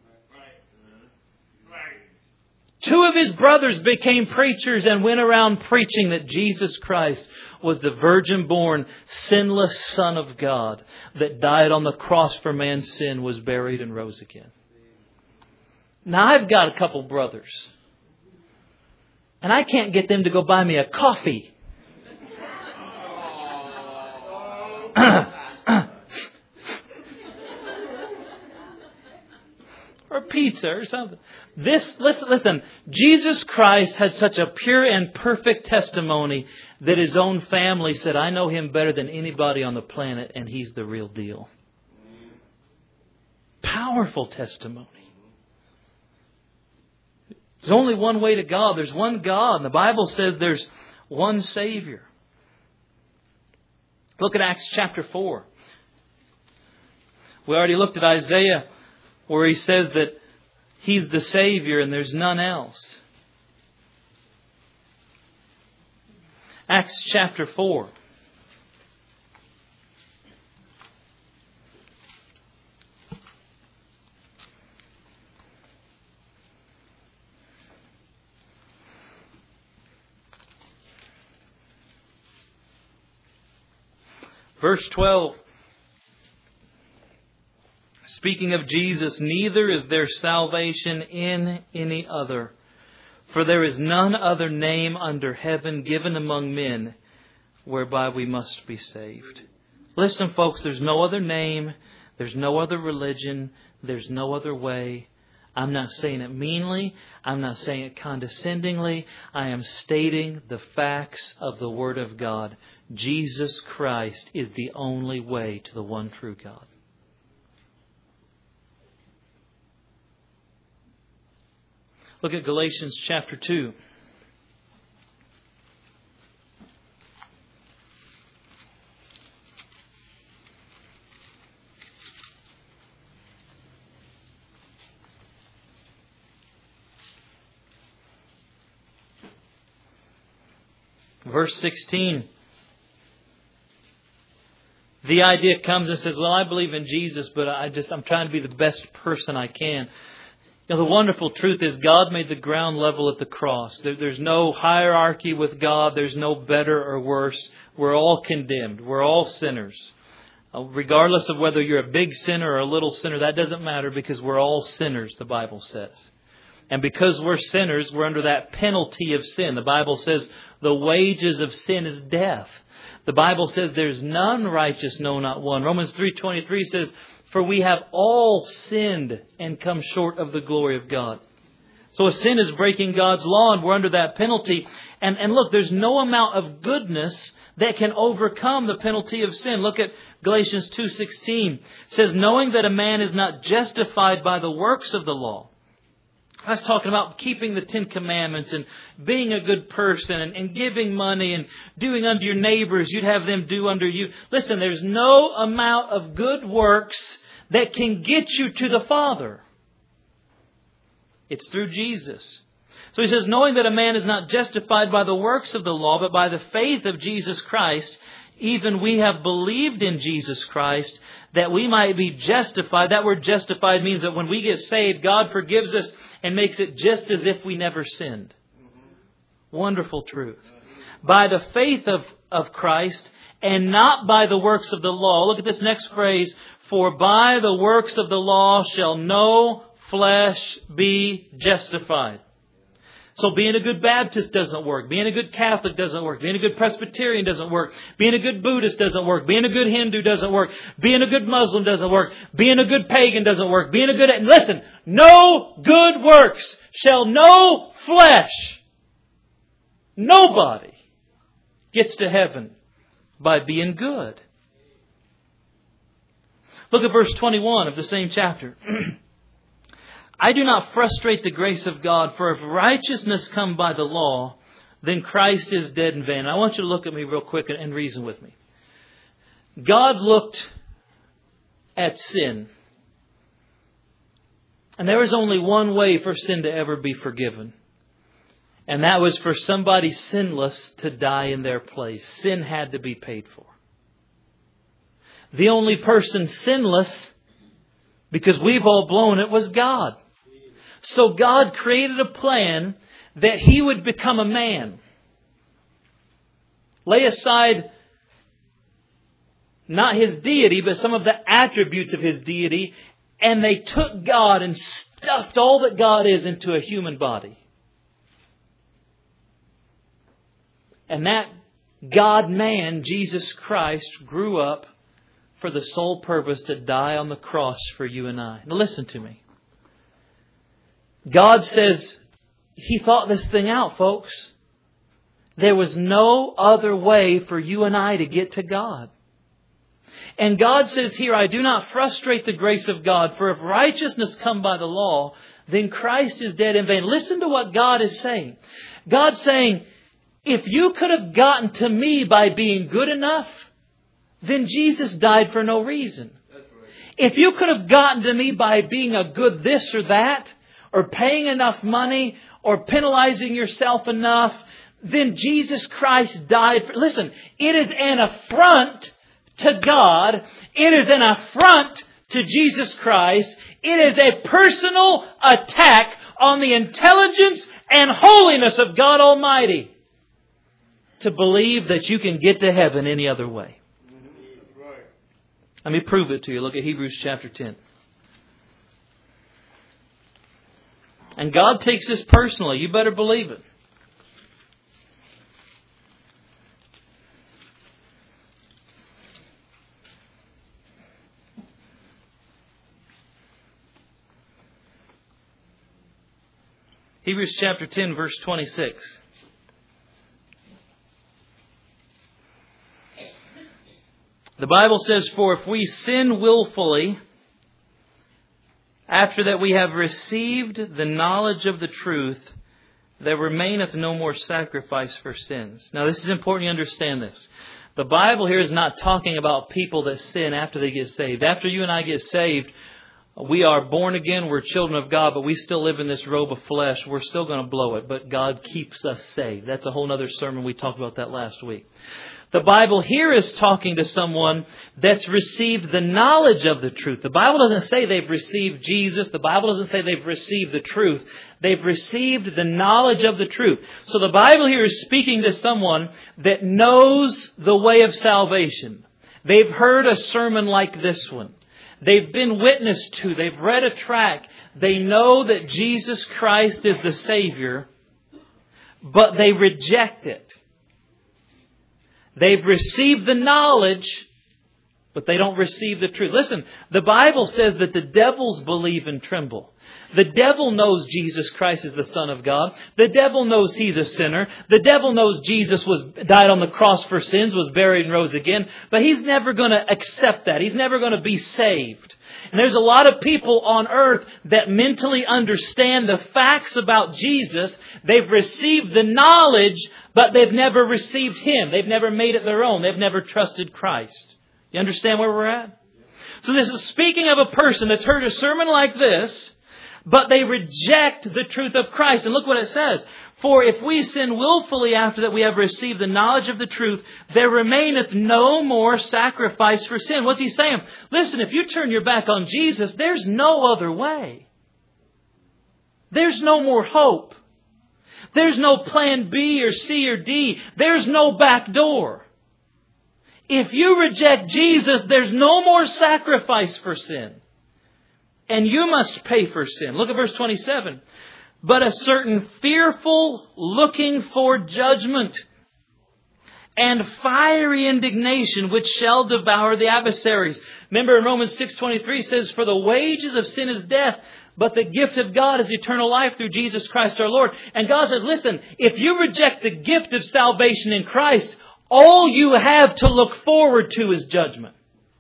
Two of his brothers became preachers and went around preaching that Jesus Christ was the virgin-born, sinless Son of God that died on the cross for man's sin, was buried and rose again. Now I've got a couple brothers. And I can't get them to go buy me a coffee. Or pizza or something. Listen, Jesus Christ had such a pure and perfect testimony that His own family said, I know Him better than anybody on the planet, and He's the real deal. Powerful testimony. There's only one way to God. There's one God. And the Bible says there's one Savior. Look at Acts chapter 4. We already looked at Isaiah, where he says that He's the Savior and there's none else. Acts chapter 4. Verse 12. Speaking of Jesus, neither is there salvation in any other. For there is none other name under heaven given among men whereby we must be saved. Listen, folks, there's no other name. There's no other religion. There's no other way. I'm not saying it meanly. I'm not saying it condescendingly. I am stating the facts of the Word of God. Jesus Christ is the only way to the one true God. Look at Galatians chapter 2. Verse 16. The idea comes and says, well, I believe in Jesus, but I'm trying to be the best person I can. You know, the wonderful truth is God made the ground level at the cross. There's no hierarchy with God. There's no better or worse. We're all condemned. We're all sinners. Regardless of whether you're a big sinner or a little sinner, that doesn't matter because we're all sinners, the Bible says. And because we're sinners, we're under that penalty of sin. The Bible says the wages of sin is death. The Bible says there's none righteous, no, not one. Romans 3:23 says, for we have all sinned and come short of the glory of God. So a sin is breaking God's law and we're under that penalty. And look, there's no amount of goodness that can overcome the penalty of sin. Look at Galatians 2:16. It says, knowing that a man is not justified by the works of the law. That's talking about keeping the 10 Commandments and being a good person and giving money and doing unto your neighbors. You'd have them do unto you. Listen, there's no amount of good works that can get you to the Father. It's through Jesus. So he says, knowing that a man is not justified by the works of the law, but by the faith of Jesus Christ, even we have believed in Jesus Christ, that we might be justified. That word justified means that when we get saved, God forgives us and makes it just as if we never sinned. Wonderful truth. By the faith of Christ and not by the works of the law. Look at this next phrase. For by the works of the law shall no flesh be justified. So being a good Baptist doesn't work. Being a good Catholic doesn't work. Being a good Presbyterian doesn't work. Being a good Buddhist doesn't work. Being a good Hindu doesn't work. Being a good Muslim doesn't work. Being a good pagan doesn't work. Being a good... Listen, no good works shall no flesh. Nobody gets to heaven by being good. Look at verse 21 of the same chapter. I do not frustrate the grace of God, for if righteousness come by the law, then Christ is dead in vain. I want you to look at me real quick and reason with me. God looked at sin. And there was only one way for sin to ever be forgiven. And that was for somebody sinless to die in their place. Sin had to be paid for. The only person sinless, because we've all blown it, was God. So God created a plan that He would become a man. Lay aside not His deity, but some of the attributes of His deity. And they took God and stuffed all that God is into a human body. And that God-man, Jesus Christ, grew up for the sole purpose to die on the cross for you and I. Now listen to me. God says He thought this thing out, folks. There was no other way for you and I to get to God. And God says here, I do not frustrate the grace of God, for if righteousness come by the law, then Christ is dead in vain. Listen to what God is saying. God's saying, if you could have gotten to me by being good enough, then Jesus died for no reason. If you could have gotten to me by being a good this or that, or paying enough money, or penalizing yourself enough, then Jesus Christ died. Listen, it is an affront to God. It is an affront to Jesus Christ. It is a personal attack on the intelligence and holiness of God Almighty to believe that you can get to heaven any other way. Let me prove it to you. Look at Hebrews chapter 10. And God takes this personally. You better believe it. Hebrews chapter 10, verse 26. The Bible says, "For if we sin willfully, after that we have received the knowledge of the truth, there remaineth no more sacrifice for sins." Now this is important you understand this. The Bible here is not talking about people that sin after they get saved. After you and I get saved, we are born again, we're children of God, but we still live in this robe of flesh. We're still going to blow it, but God keeps us saved. That's a whole other sermon. We talked about that last week. The Bible here is talking to someone that's received the knowledge of the truth. The Bible doesn't say they've received Jesus. The Bible doesn't say they've received the truth. They've received the knowledge of the truth. So the Bible here is speaking to someone that knows the way of salvation. They've heard a sermon like this one. They've been witnessed to. They've read a tract. They know that Jesus Christ is the Savior, but they reject it. They've received the knowledge, but they don't receive the truth. Listen, the Bible says that the devils believe and tremble. The devil knows Jesus Christ is the Son of God. The devil knows he's a sinner. The devil knows Jesus died on the cross for sins, was buried and rose again. But he's never going to accept that. He's never going to be saved. And there's a lot of people on earth that mentally understand the facts about Jesus. They've received the knowledge, but they've never received Him. They've never made it their own. They've never trusted Christ. You understand where we're at? So this is speaking of a person that's heard a sermon like this, but they reject the truth of Christ. And look what it says. "For if we sin willfully after that we have received the knowledge of the truth, there remaineth no more sacrifice for sin." What's he saying? Listen, if you turn your back on Jesus, there's no other way. There's no more hope. There's no plan B or C or D. There's no back door. If you reject Jesus, there's no more sacrifice for sin. And you must pay for sin. Look at verse 27. "But a certain fearful looking for judgment and fiery indignation which shall devour the adversaries." Remember in Romans 6:23 it says, "For the wages of sin is death, but the gift of God is eternal life through Jesus Christ our Lord." And God says, listen, if you reject the gift of salvation in Christ, all you have to look forward to is judgment.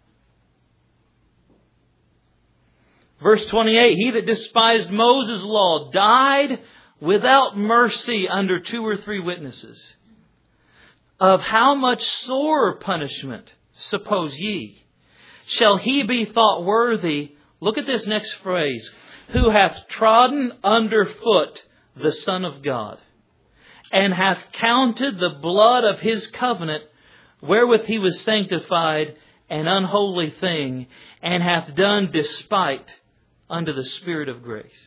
Verse 28, "He that despised Moses' law died without mercy under 2 or 3 witnesses. Of how much sorer punishment, suppose ye, shall he be thought worthy," look at this next phrase, "who hath trodden under foot the Son of God, and hath counted the blood of His covenant, wherewith He was sanctified, an unholy thing, and hath done despite unto the Spirit of grace."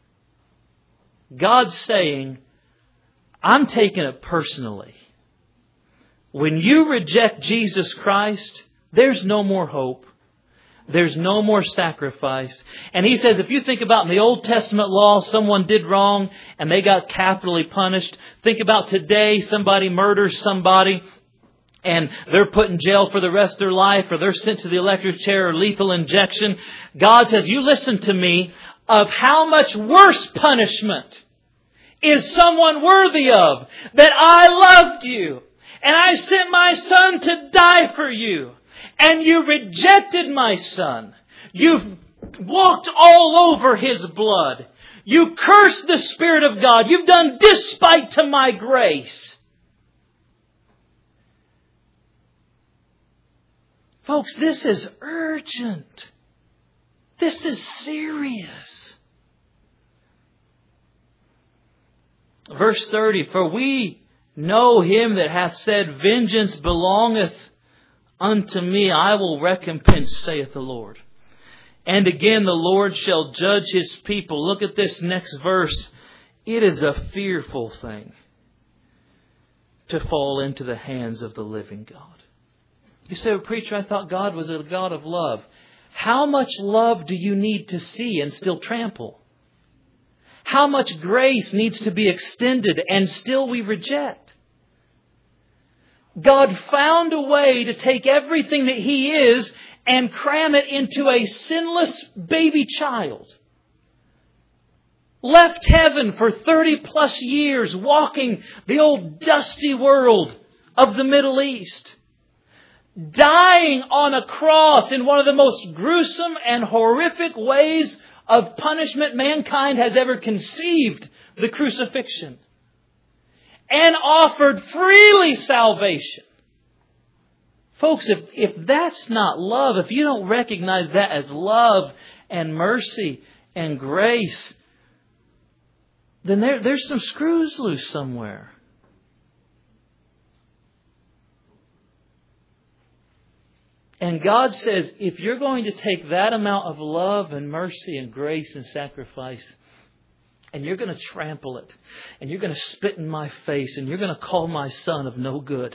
God's saying, I'm taking it personally. When you reject Jesus Christ, there's no more hope. There's no more sacrifice. And He says, if you think about in the Old Testament law, someone did wrong and they got capitally punished. Think about today, somebody murders somebody and they're put in jail for the rest of their life, or they're sent to the electric chair or lethal injection. God says, you listen to me, of how much worse punishment is someone worthy of, that I loved you and I sent my Son to die for you, and you rejected my Son. You've walked all over His blood. You cursed the Spirit of God. You've done despite to my grace. Folks, this is urgent. This is serious. Verse 30, "For we know Him that hath said, Vengeance belongeth unto me, I will recompense, saith the Lord. And again the Lord shall judge His people." Look at this next verse. It is a fearful thing to fall into the hands of the living God. You say, well, preacher, I thought God was a God of love. How much love do you need to see and still trample? How much grace needs to be extended and still we reject? God found a way to take everything that He is and cram it into a sinless baby child. Left heaven for 30 plus years, walking the old dusty world of the Middle East. Dying on a cross in one of the most gruesome and horrific ways of punishment mankind has ever conceived, the crucifixion. And offered freely salvation. Folks, if that's not love, if you don't recognize that as love and mercy and grace, then there's some screws loose somewhere. And God says, if you're going to take that amount of love and mercy and grace and sacrifice, and you're going to trample it, and you're going to spit in my face, and you're going to call my son of no good,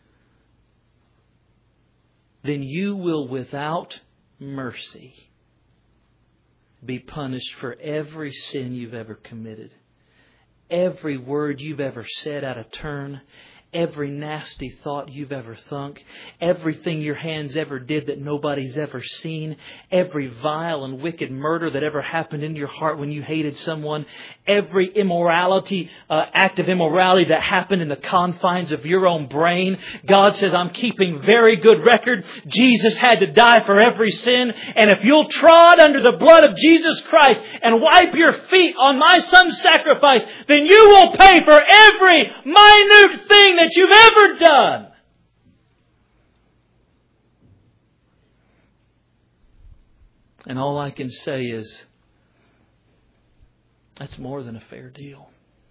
then you will, without mercy, be punished for every sin you've ever committed, every word you've ever said out of turn, every nasty thought you've ever thunk, everything your hands ever did that nobody's ever seen, every vile and wicked murder that ever happened in your heart when you hated someone, every immorality, act of immorality that happened in the confines of your own brain. God says, I'm keeping very good record. Jesus had to die for every sin. And if you'll trod under the blood of Jesus Christ and wipe your feet on my son's sacrifice, then you will pay for every minute thing that you've ever done. And all I can say is, that's more than a fair deal.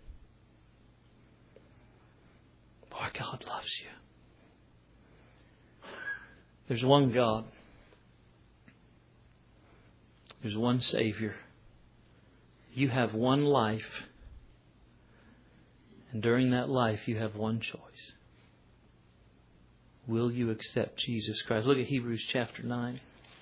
Boy, God loves you. There's one God. There's one Savior. You have one life. And during that life, you have one choice. Will you accept Jesus Christ? Look at Hebrews chapter 9.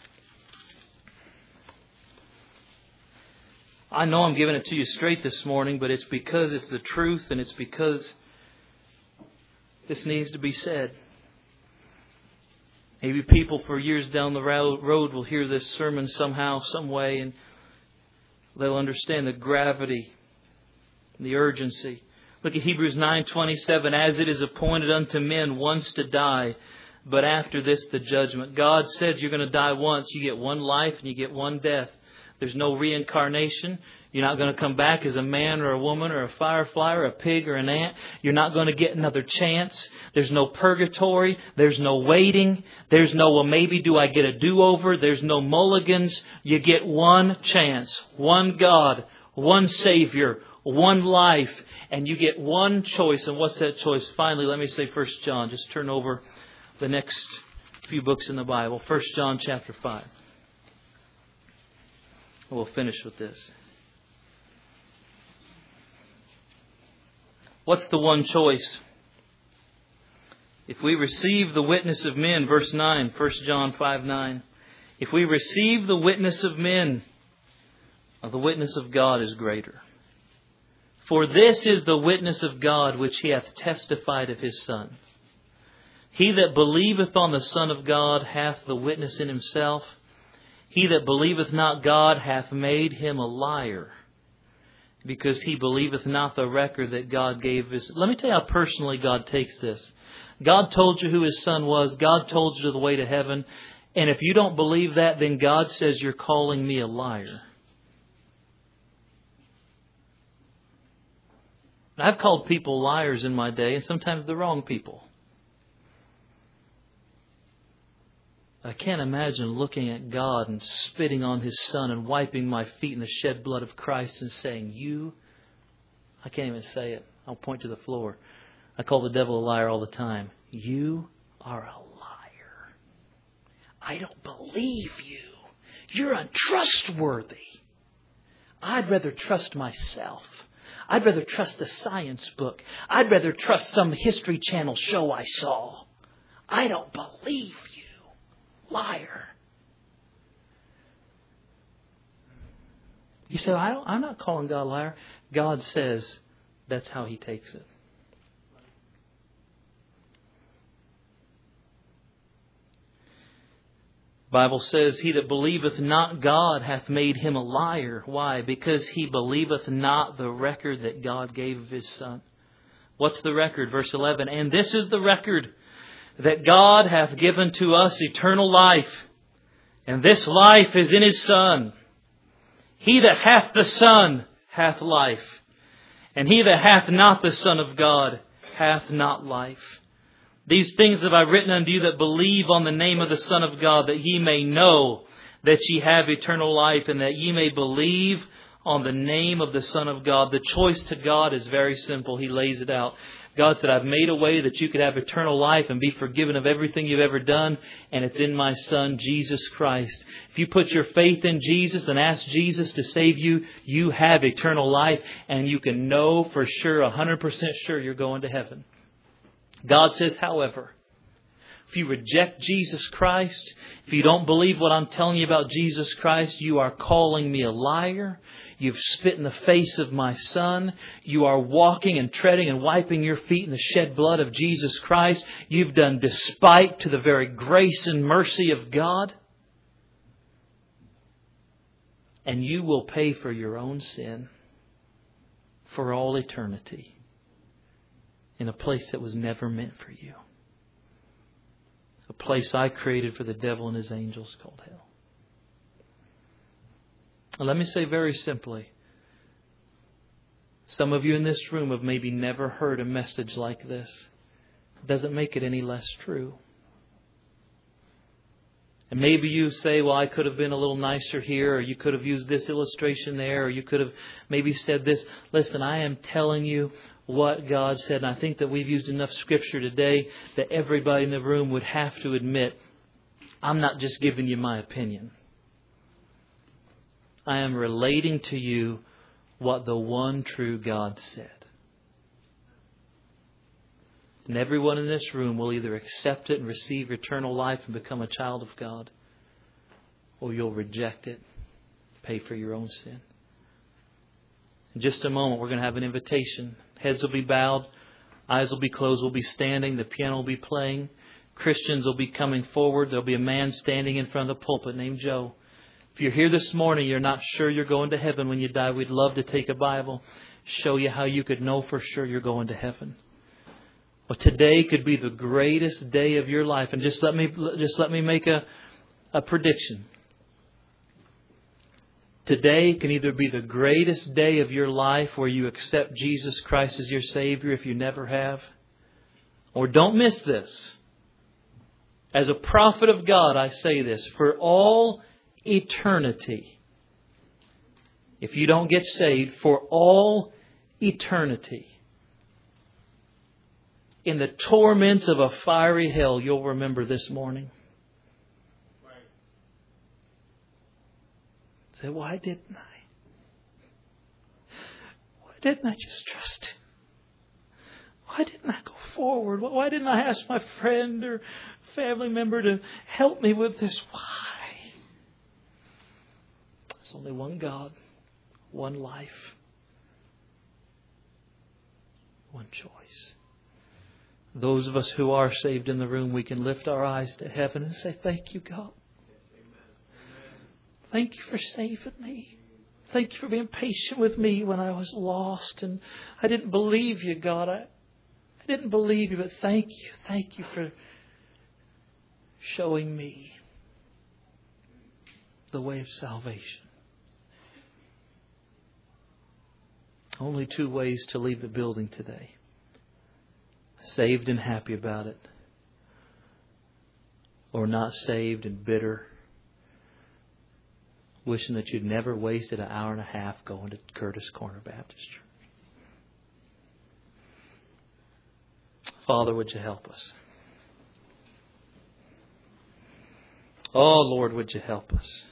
I know I'm giving it to you straight this morning, but it's because it's the truth and it's because this needs to be said. Maybe people for years down the road will hear this sermon somehow, some way, and they'll understand the gravity and the urgency. Look at Hebrews 9:27. As it is appointed unto men once to die, but after this the judgment. God said you're going to die once. You get one life and you get one death. There's no reincarnation. You're not going to come back as a man or a woman or a firefly or a pig or an ant. You're not going to get another chance. There's no purgatory. There's no waiting. There's no, well, maybe do I get a do-over? There's no mulligans. You get one chance, one God, one Savior, one life, and you get one choice. And what's that choice? Finally, let me say 1 John. Just turn over the next few books in the Bible. 1 John chapter 5. We'll finish with this. What's the one choice? If we receive the witness of men, verse 9, 1 John 5:9. If we receive the witness of men, the witness of God is greater. For this is the witness of God which He hath testified of His Son. He that believeth on the Son of God hath the witness in himself. He that believeth not God hath made him a liar, because he believeth not the record that God gave His. Let me tell you how personally God takes this. God told you who His Son was. God told you the way to heaven. And if you don't believe that, then God says you're calling me a liar. I've called people liars in my day, and sometimes the wrong people. I can't imagine looking at God and spitting on His Son and wiping my feet in the shed blood of Christ and saying, I can't even say it. I'll point to the floor. I call the devil a liar all the time. You are a liar. I don't believe you. You're untrustworthy. I'd rather trust myself. I'd rather trust the science book. I'd rather trust some History Channel show I saw. I don't believe you. Liar. You say, I'm not calling God a liar. God says that's how He takes it. The Bible says, he that believeth not God hath made him a liar. Why? Because he believeth not the record that God gave of His Son. What's the record? Verse 11. And this is the record, that God hath given to us eternal life. And this life is in His Son. He that hath the Son hath life. And he that hath not the Son of God hath not life. These things have I written unto you that believe on the name of the Son of God, that ye may know that ye have eternal life, and that ye may believe on the name of the Son of God. The choice to God is very simple. He lays it out. God said, I've made a way that you could have eternal life and be forgiven of everything you've ever done, and it's in my Son, Jesus Christ. If you put your faith in Jesus and ask Jesus to save you, you have eternal life, and you can know for sure, 100% sure, you're going to heaven. God says, however, if you reject Jesus Christ, if you don't believe what I'm telling you about Jesus Christ, you are calling me a liar. You've spit in the face of my Son. You are walking and treading and wiping your feet in the shed blood of Jesus Christ. You've done despite to the very grace and mercy of God. And you will pay for your own sin for all eternity in a place that was never meant for you. A place I created for the devil and his angels called hell. And let me say very simply, some of you in this room have maybe never heard a message like this. It doesn't make it any less true. And maybe you say, well, I could have been a little nicer here, or you could have used this illustration there, or you could have maybe said this. Listen, I am telling you what God said. And I think that we've used enough Scripture today that everybody in the room would have to admit, I'm not just giving you my opinion. I am relating to you what the one true God said. And everyone in this room will either accept it and receive eternal life and become a child of God, or you'll reject it, pay for your own sin. In just a moment, we're going to have an invitation. Heads will be bowed, eyes will be closed, we'll be standing, the piano will be playing. Christians will be coming forward. There'll be a man standing in front of the pulpit named Joe. If you're here this morning, you're not sure you're going to heaven when you die, we'd love to take a Bible, show you how you could know for sure you're going to heaven. Well, today could be the greatest day of your life. And just let me make a prediction. Today can either be the greatest day of your life where you accept Jesus Christ as your Savior if you never have. Or don't miss this. As a prophet of God, I say this. For all eternity, if you don't get saved, for all eternity, in the torments of a fiery hell, you'll remember this morning. Right. Say, why didn't I? Why didn't I just trust Him? Why didn't I go forward? Why didn't I ask my friend or family member to help me with this? Why? There's only one God, one life, one choice. Those of us who are saved in the room, we can lift our eyes to heaven and say, thank you, God. Thank you for saving me. Thank you for being patient with me when I was lost and I didn't believe you, God. I didn't believe you, but thank you. Thank you for showing me the way of salvation. Only two ways to leave the building today. Saved and happy about it, or not saved and bitter, wishing that you'd never wasted an hour and a half going to Curtis Corner Baptist Church. Father, would you help us? Oh, Lord, would you help us?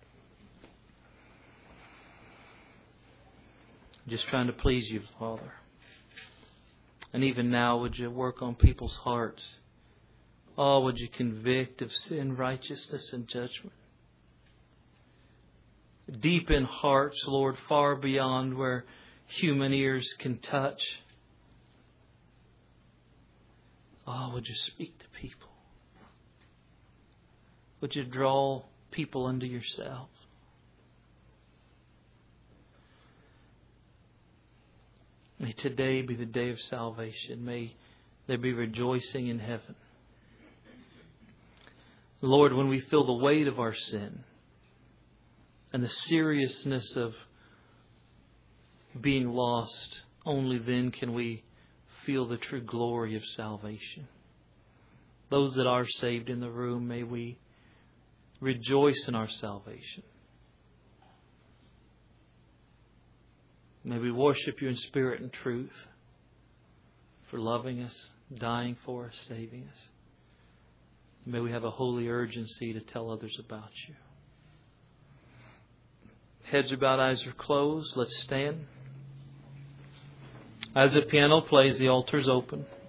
Just trying to please you, Father. And even now, would you work on people's hearts? Oh, would you convict of sin, righteousness, and judgment? Deep in hearts, Lord, far beyond where human ears can touch. Oh, would you speak to people? Would you draw people unto yourself? May today be the day of salvation. May there be rejoicing in heaven. Lord, when we feel the weight of our sin and the seriousness of being lost, only then can we feel the true glory of salvation. Those that are saved in the room, may we rejoice in our salvation. May we worship you in spirit and truth for loving us, dying for us, saving us. May we have a holy urgency to tell others about you. Heads are bowed, eyes are closed. Let's stand. As the piano plays, the altar is open.